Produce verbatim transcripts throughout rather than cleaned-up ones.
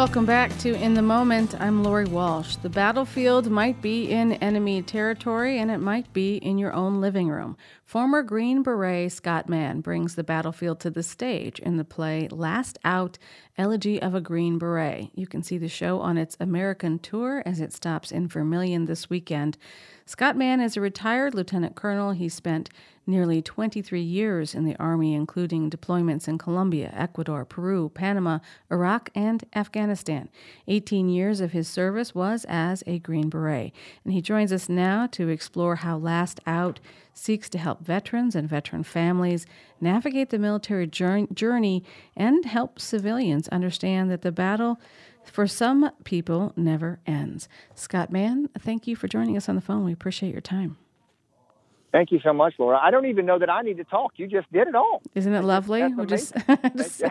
Welcome back to In the Moment. I'm Lori Walsh. The battlefield might be in enemy territory, and it might be in your own living room. Former Green Beret Scott Mann brings the battlefield to the stage in the play Last Out, Elegy of a Green Beret. You can see the show on its American tour as it stops in Vermilion this weekend. Scott Mann is a retired lieutenant colonel. He spent nearly twenty-three years in the Army, including deployments in Colombia, Ecuador, Peru, Panama, Iraq, and Afghanistan. eighteen years of his service was as a Green Beret. And he joins us now to explore how Last Out seeks to help veterans and veteran families navigate the military journey and help civilians understand that the battle for some people never ends. Scott Mann, thank you for joining us on the phone. We appreciate your time. Thank you so much, Laura. I don't even know that I need to talk. You just did it all. Isn't it lovely? That's just, just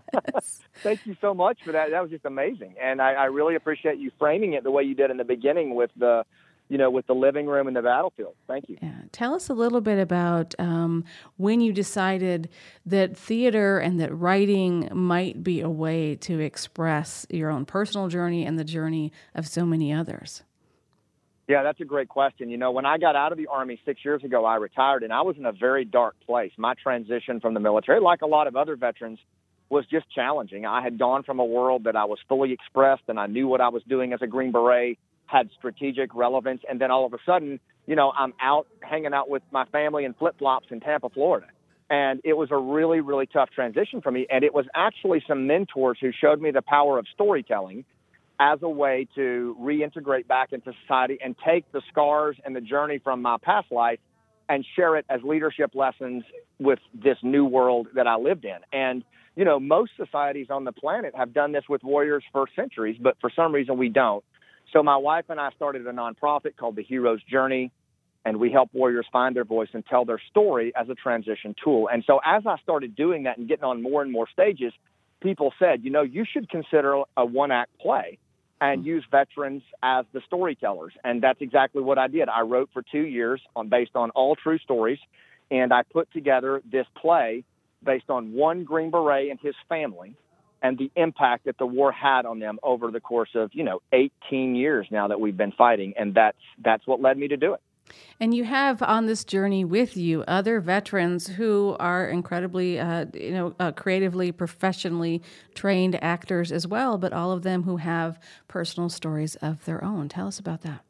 Thank you so much for that. That was just amazing. And I, I really appreciate you framing it the way you did in the beginning with the, you know, with the living room and the battlefield. Thank you. Yeah. Tell us a little bit about um, when you decided that theater and that writing might be a way to express your own personal journey and the journey of so many others. Yeah, that's a great question. You know, when I got out of the Army six years ago, I retired, and I was in a very dark place. My transition from the military, like a lot of other veterans, was just challenging. I had gone from a world that I was fully expressed, and I knew what I was doing as a Green Beret had strategic relevance, and then all of a sudden, you know, I'm out hanging out with my family in flip-flops in Tampa, Florida. And it was a really, really tough transition for me, and it was actually some mentors who showed me the power of storytelling as a way to reintegrate back into society and take the scars and the journey from my past life and share it as leadership lessons with this new world that I lived in. And, you know, most societies on the planet have done this with warriors for centuries, but for some reason we don't. So my wife and I started a nonprofit called The Hero's Journey, and we help warriors find their voice and tell their story as a transition tool. And so as I started doing that and getting on more and more stages, people said, you know, you should consider a one-act play and use veterans as the storytellers. And that's exactly what I did. I wrote for two years on based on all true stories, and I put together this play based on one Green Beret and his family and the impact that the war had on them over the course of, you know, eighteen years now that we've been fighting. And that's that's what led me to do it. And you have on this journey with you other veterans who are incredibly, uh, you know, uh, creatively, professionally trained actors as well, but all of them who have personal stories of their own. Tell us about that.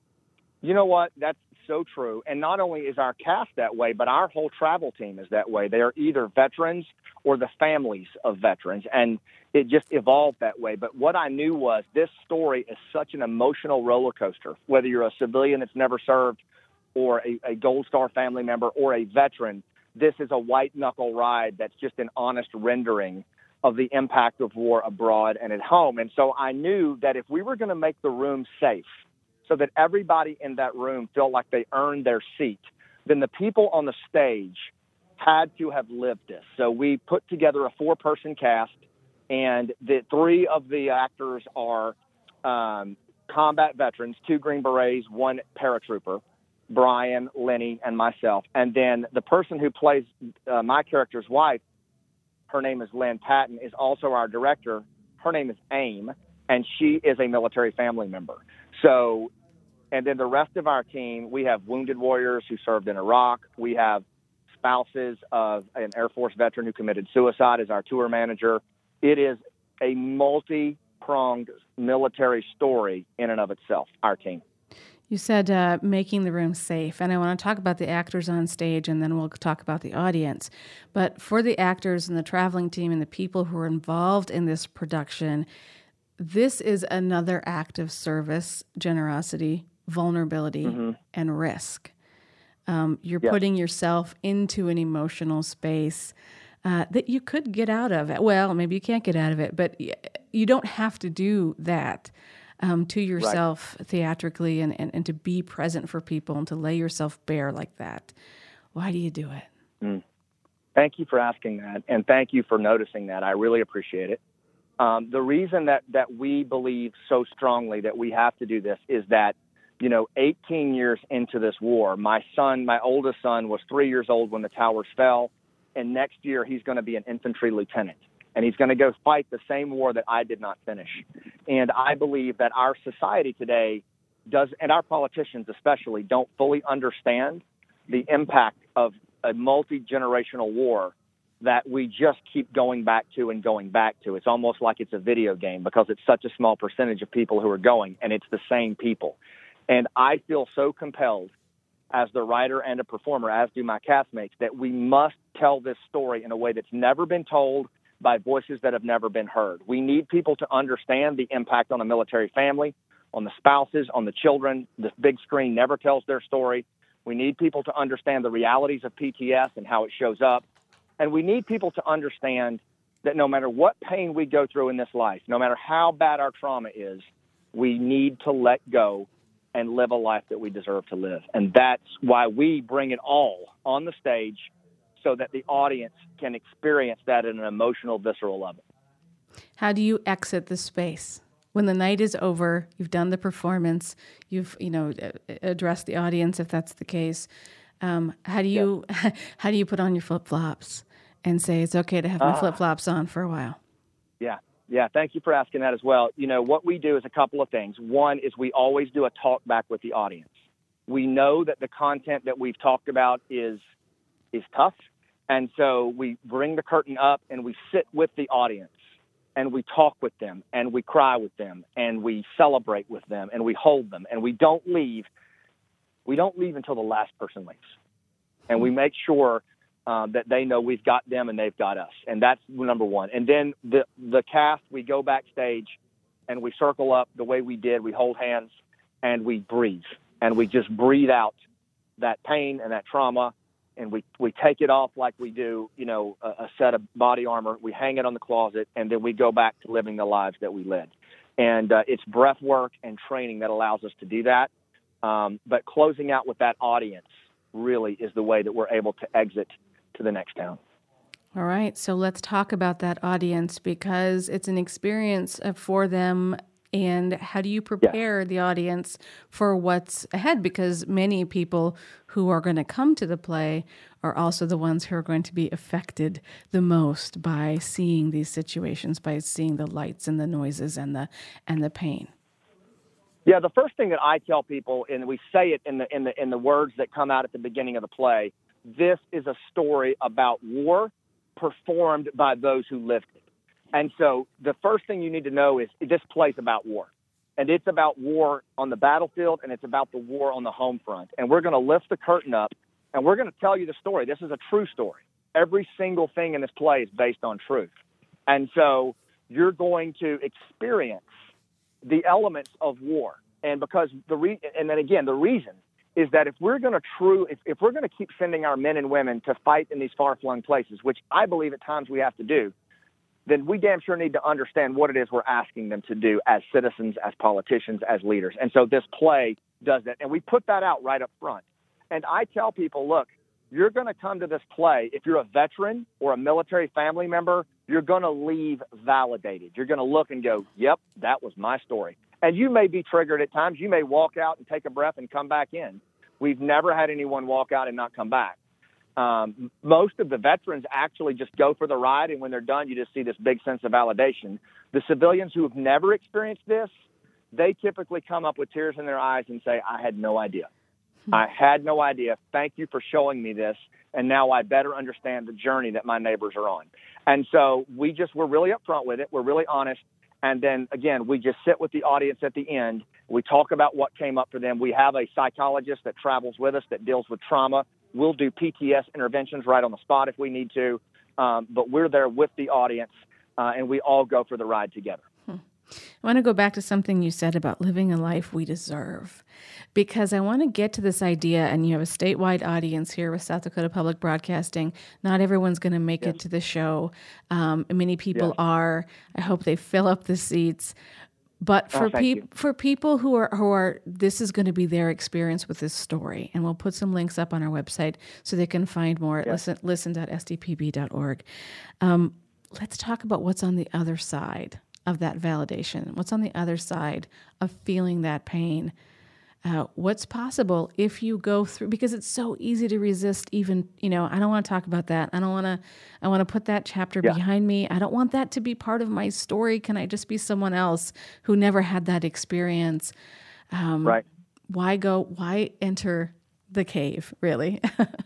You know what? That's so true. And not only is our cast that way, but our whole travel team is that way. They are either veterans or the families of veterans. And it just evolved that way. But what I knew was this story is such an emotional roller coaster, whether you're a civilian that's never served or a, a Gold Star family member or a veteran. This is a white knuckle ride that's just an honest rendering of the impact of war abroad and at home. And so I knew that if we were going to make the room safe so that everybody in that room felt like they earned their seat, then the people on the stage had to have lived this. So we put together a four-person cast, and the three of the actors are um, combat veterans, two Green Berets, one paratrooper, Brian, Lenny, and myself. And then the person who plays uh, my character's wife, her name is Lynn Patton, is also our director. Her name is Aim, and she is a military family member. So, and then the rest of our team, we have wounded warriors who served in Iraq. We have spouses of an Air Force veteran who committed suicide as our tour manager. It is a multi-pronged military story in and of itself, our team. You said uh, making the room safe, and I want to talk about the actors on stage, and then we'll talk about the audience. But for the actors and the traveling team and the people who are involved in this production, this is another act of service, generosity, vulnerability, mm-hmm. and risk. Um, you're yes. putting yourself into an emotional space uh, that you could get out of. Well, maybe you can't get out of it, but you don't have to do that. Um, to yourself right. theatrically and, and, and to be present for people and to lay yourself bare like that. Why do you do it? Mm. Thank you for asking that, and thank you for noticing that. I really appreciate it. Um, the reason that, that we believe so strongly that we have to do this is that, you know, eighteen years into this war, my son, my oldest son, was three years old when the towers fell, and next year he's going to be an infantry lieutenant. and he's going to go fight the same war that I did not finish. And I believe that our society today does, and our politicians especially, don't fully understand the impact of a multi-generational war that we just keep going back to and going back to. It's almost like it's a video game because it's such a small percentage of people who are going, and it's the same people. And I feel so compelled as the writer and a performer, as do my castmates, that we must tell this story in a way that's never been told by voices that have never been heard. We need people to understand the impact on a military family, on the spouses, on the children. The big screen never tells their story. We need people to understand the realities of P T S and how it shows up. And we need people to understand that no matter what pain we go through in this life, no matter how bad our trauma is, we need to let go and live a life that we deserve to live. And that's why we bring it all on the stage so that the audience can experience that at an emotional, visceral level. How do you exit the space? When the night is over, you've done the performance, you've, you know, addressed the audience if that's the case. Um, how do you yeah. how do you put on your flip-flops and say it's okay to have my uh, flip-flops on for a while? Yeah. Yeah. Thank you for asking that as well. You know, what we do is a couple of things. One is we always do a talk back with the audience. We know that the content that we've talked about is is tough. And so we bring the curtain up and we sit with the audience and we talk with them and we cry with them and we celebrate with them and we hold them, and we don't leave. We don't leave until the last person leaves. And we make sure um, that they know we've got them and they've got us. And that's number one. And then the, the cast, we go backstage and we circle up the way we did. We hold hands and we breathe. And we just breathe out that pain and that trauma. And we, we take it off like we do, you know, a, a set of body armor. We hang it on the closet, and then we go back to living the lives that we led. And uh, it's breath work and training that allows us to do that. Um, but closing out with that audience really is the way that we're able to exit to the next town. All right. So let's talk about that audience, because it's an experience for them. And how do you prepare yeah. the audience for what's ahead? Because many people who are going to come to the play are also the ones who are going to be affected the most by seeing these situations, by seeing the lights and the noises and the and the pain. Yeah, the first thing that I tell people, and we say it in the in the in the words that come out at the beginning of the play, this is a story about war performed by those who lived it. And so the first thing you need to know is this play's about war. And it's about war on the battlefield, and it's about the war on the home front. And we're going to lift the curtain up, and we're going to tell you the story. This is a true story. Every single thing in this play is based on truth. And so you're going to experience the elements of war. And because the re- and then again, the reason is that if we're going to true, if, if we're going to keep sending our men and women to fight in these far-flung places, which I believe at times we have to do, then we damn sure need to understand what it is we're asking them to do as citizens, as politicians, as leaders. And so this play does that. And we put that out right up front. And I tell people, look, you're going to come to this play. If you're a veteran or a military family member, you're going to leave validated. You're going to look and go, yep, that was my story. And you may be triggered at times. You may walk out and take a breath and come back in. We've never had anyone walk out and not come back. Um, most of the veterans actually just go for the ride, and when they're done, you just see this big sense of validation. The civilians who have never experienced this, they typically come up with tears in their eyes and say, I had no idea. I had no idea. Thank you for showing me this, and now I better understand the journey that my neighbors are on. And so we just, we're really upfront with it. We're really honest. And then, again, we just sit with the audience at the end. We talk about what came up for them. We have a psychologist that travels with us that deals with trauma. We'll do P T S interventions right on the spot if we need to, um, but we're there with the audience, uh, and we all go for the ride together. Hmm. I want to go back to something you said about living a life we deserve, because I want to get to this idea, and you have a statewide audience here with South Dakota Public Broadcasting. Not everyone's going to make yes. it to the show. Um, many people yes. are. I hope they fill up the seats. But for oh, people for people who are who are this is going to be their experience with this story, and we'll put some links up on our website so they can find more at yes. listen listen dot s d p b dot org. Um, let's talk about what's on the other side of that validation. What's on the other side of feeling that pain, uh, what's possible if you go through, because it's so easy to resist even, you know, I don't want to talk about that. I don't want to, I want to put that chapter Yeah. behind me. I don't want that to be part of my story. Can I just be someone else who never had that experience? Um, Right. Why go, why enter the cave, really?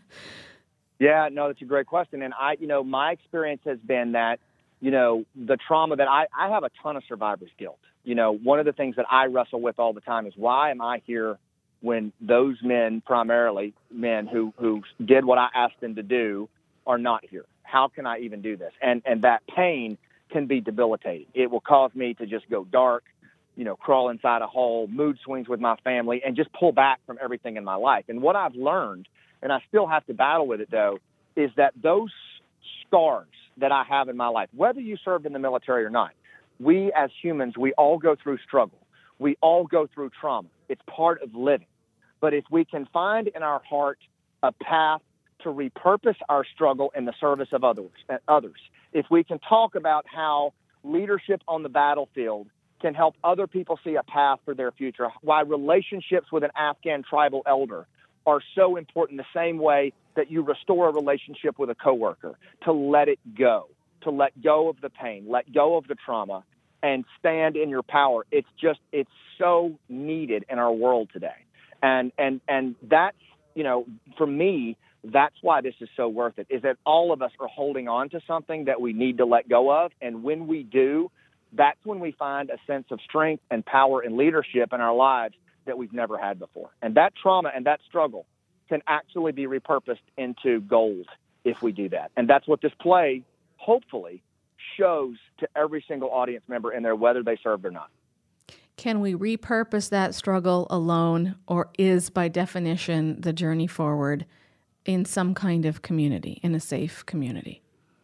Yeah, no, that's a great question. And I, you know, my experience has been that, you know, the trauma that I, I have a ton of survivor's guilt. You know, one of the things that I wrestle with all the time is why am I here when those men, primarily men who, who did what I asked them to do, are not here? How can I even do this? And, and that pain can be debilitating. It will cause me to just go dark, you know, crawl inside a hole, mood swings with my family, and just pull back from everything in my life. And what I've learned, and I still have to battle with it, though, is that those scars that I have in my life, whether you served in the military or not, we as humans, we all go through struggle. We all go through trauma. It's part of living. But if we can find in our heart a path to repurpose our struggle in the service of others, others, if we can talk about how leadership on the battlefield can help other people see a path for their future, why relationships with an Afghan tribal elder are so important, the same way that you restore a relationship with a coworker, to let it go, to let go of the pain, let go of the trauma, and stand in your power. It's just, it's so needed in our world today. And, and, and that's, you know, for me, that's why this is so worth it, is that all of us are holding on to something that we need to let go of. And when we do, that's when we find a sense of strength and power and leadership in our lives that we've never had before. And that trauma and that struggle can actually be repurposed into gold if we do that. And that's what this play, hopefully, shows to every single audience member in there, whether they served or not. Can we repurpose that struggle alone, or is, by definition, the journey forward in some kind of community, in a safe community?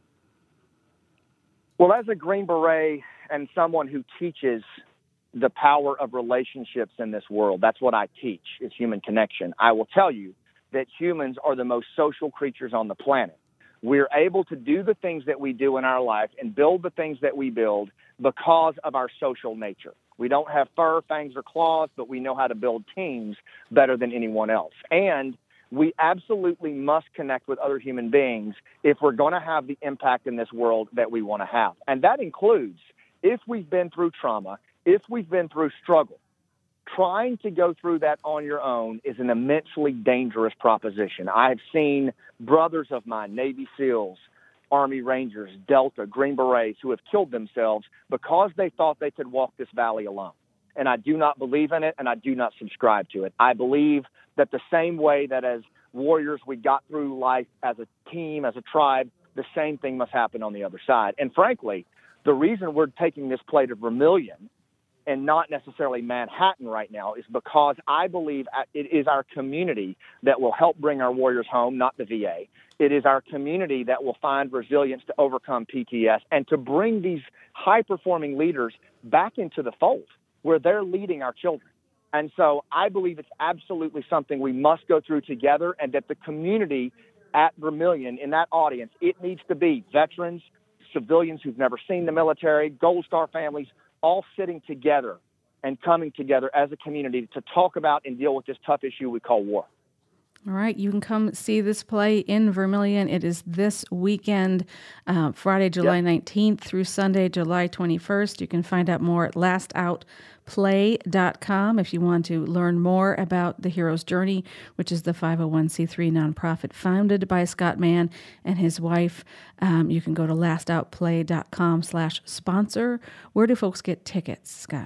Well, as a Green Beret and someone who teaches the power of relationships in this world, that's what I teach, is human connection. I will tell you that humans are the most social creatures on the planet. We're able to do the things that we do in our life and build the things that we build because of our social nature. We don't have fur, fangs, or claws, but we know how to build teams better than anyone else. And we absolutely must connect with other human beings if we're going to have the impact in this world that we want to have. And that includes, if we've been through trauma, if we've been through struggle, trying to go through that on your own is an immensely dangerous proposition. I've seen brothers of mine, Navy SEALs, Army Rangers, Delta, Green Berets, who have killed themselves because they thought they could walk this valley alone. And I do not believe in it, and I do not subscribe to it. I believe that the same way that as warriors we got through life as a team, as a tribe, the same thing must happen on the other side. And frankly, the reason we're taking this play to Vermilion and not necessarily Manhattan right now is because I believe it is our community that will help bring our warriors home, not the V A. It is our community that will find resilience to overcome P T S and to bring these high-performing leaders back into the fold where they're leading our children. And so I believe it's absolutely something we must go through together, and that the community at Vermilion, in that audience, it needs to be veterans, civilians who've never seen the military, Gold Star families, all sitting together and coming together as a community to talk about and deal with this tough issue we call war. All right, you can come see this play in Vermilion. It is this weekend, uh, Friday, July yep. nineteenth through Sunday, July twenty-first. You can find out more at last out play dot com if you want to learn more about the Hero's Journey, which is the five oh one c three nonprofit founded by Scott Mann and his wife. Um, you can go to last out play dot com slash sponsor. Where do folks get tickets, Scott?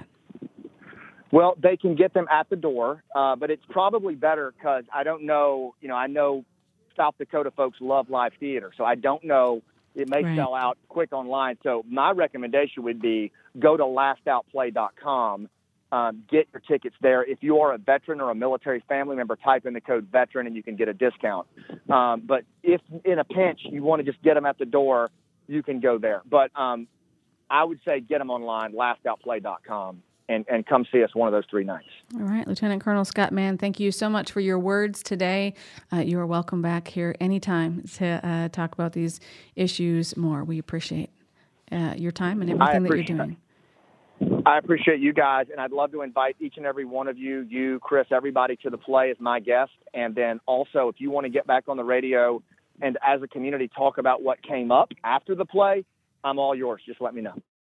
Well, they can get them at the door, uh, but it's probably better because I don't know, you know, I know South Dakota folks love live theater, so I don't know, it may right. sell out quick online. So my recommendation would be go to last out play dot com, um, get your tickets there. If you are a veteran or a military family member, type in the code VETERAN and you can get a discount. Um, but if in a pinch you want to just get them at the door, you can go there. But um, I would say get them online, last out play dot com. And, and come see us one of those three nights. All right, Lieutenant Colonel Scott Mann, thank you so much for your words today. Uh, you are welcome back here anytime to uh, talk about these issues more. We appreciate uh, your time and everything that you're doing. I appreciate you guys, and I'd love to invite each and every one of you, you, Chris, everybody to the play as my guest. And then also, if you want to get back on the radio and as a community talk about what came up after the play, I'm all yours. Just let me know.